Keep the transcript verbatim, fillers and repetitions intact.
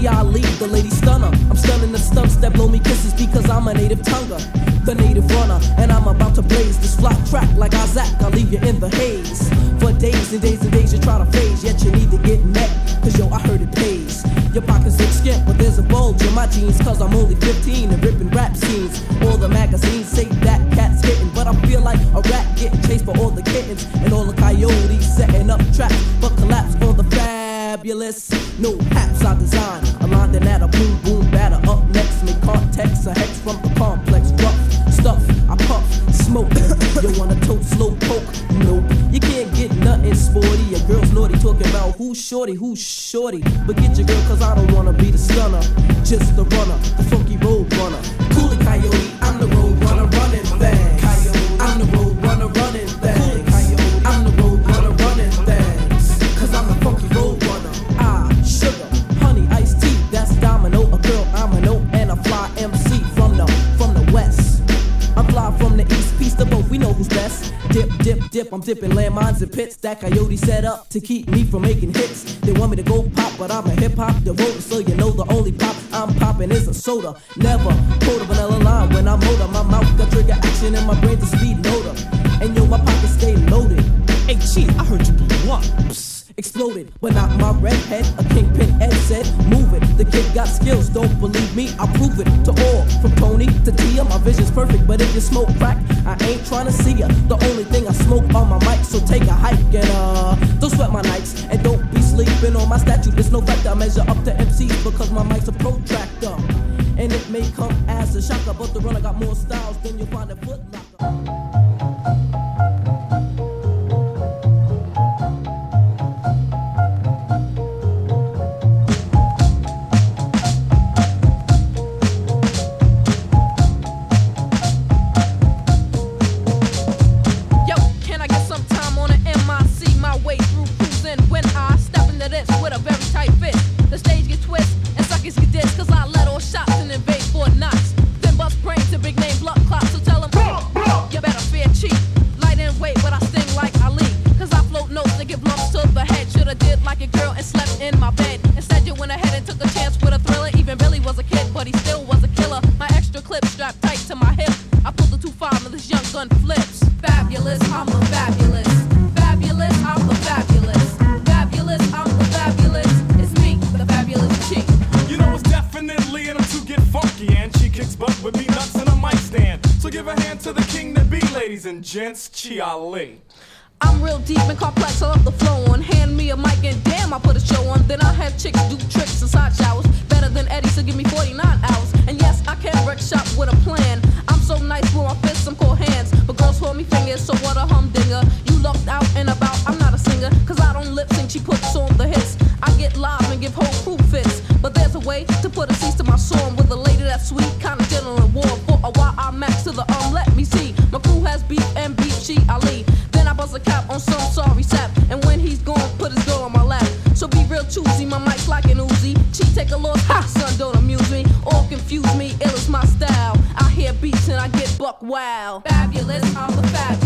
Chi Ali, the lady stunner. I'm stunning the stunts that blow me kisses because I'm a native tonguer, the native runner, and I'm about to blaze this flat track like Isaac. I'll leave you in the haze for days and days and days. You try to phase, yet you need to get met, cause yo, I heard it pays. Your pockets look skint, but there's a bulge in my jeans, cause I'm only fifteen and ripping rap scenes. All the magazines say that cat's hitting, but I feel like a rat getting chased by all the kittens and all the coyotes setting up traps, but collapse on the fabulous. No haps I design, a line that at a boom boom batter. Up next, make context, a hex from the complex. Rough stuff, I puff, smoke. You wanna tote slow poke? Nope, you can't get nothing sporty. Your girl's naughty, talking about who's shorty, who's shorty. But get your girl, cause I don't wanna be the stunner, just the runner, the funky road runner. Cooley Coyote, I'm the road runner running things. I'm the road runner running things. I'm the road runner running things, cause I'm the funky road runner. Ah, sugar, honey, iced tea, that's Domino. A girl, I'm a no, and a fly M C from the, from the west. I'm fly from the east, peace to both, we know who's best. Dip, dip, dip, I'm dipping landmines and pits. That coyote set up to keep me from making hits. They want me to go pop, but I'm a hip-hop devoted, so you know the only pop I'm popping is a soda. Never quote a vanilla line when I'm motor. My mouth got trigger action and my brain's a speed loader. And yo, my pockets stay loaded. Hey, Chief, I heard you blew up. Psst, exploded, but not my redhead. A kingpin Ed said, move it. The kid got skills, don't believe me, I'll prove it to all. From Tony to Tia, my vision's perfect, but if you smoke crack, I ain't trying to see ya. The only thing I smoke on my mic, so take a hike and uh, don't sweat my nights, and don't be sleeping on my statue. There's no fact I measure up to M Cs because my mic's a protractor. And it may come as a shocker, but the runner got more styles than you'll find at Foot Locker. Gents, Chi Ali. I'm real deep and complex, I love the flow on. Hand me a mic and damn, I put a show on. Then I have chicks do tricks inside showers. Better than Eddie, so give me forty-nine hours. And yes, I can wreck shop with a plan. I'm so nice with my fists, I'm called hands. But girls hold me fingers, so what a humdinger. You lucked out and about, I'm not a singer. Cause I don't lip sync, she puts on the hits. I get live and give whole crew fits. But there's a way to put a cease to my song. With a lady that's sweet, kinda gentle and warm. For a while I max to the um, let me see. My crew has beef and beef, Chi Ali. Then I buzz a cap on some sorry sap. And when he's gone, put his girl on my lap. So be real choosy, my mic's like an Uzi. Chi take a loss, ha, son, don't amuse me. Or confuse me, ill is my style. I hear beats and I get buck wow. Fabulous, I'm the fabulous.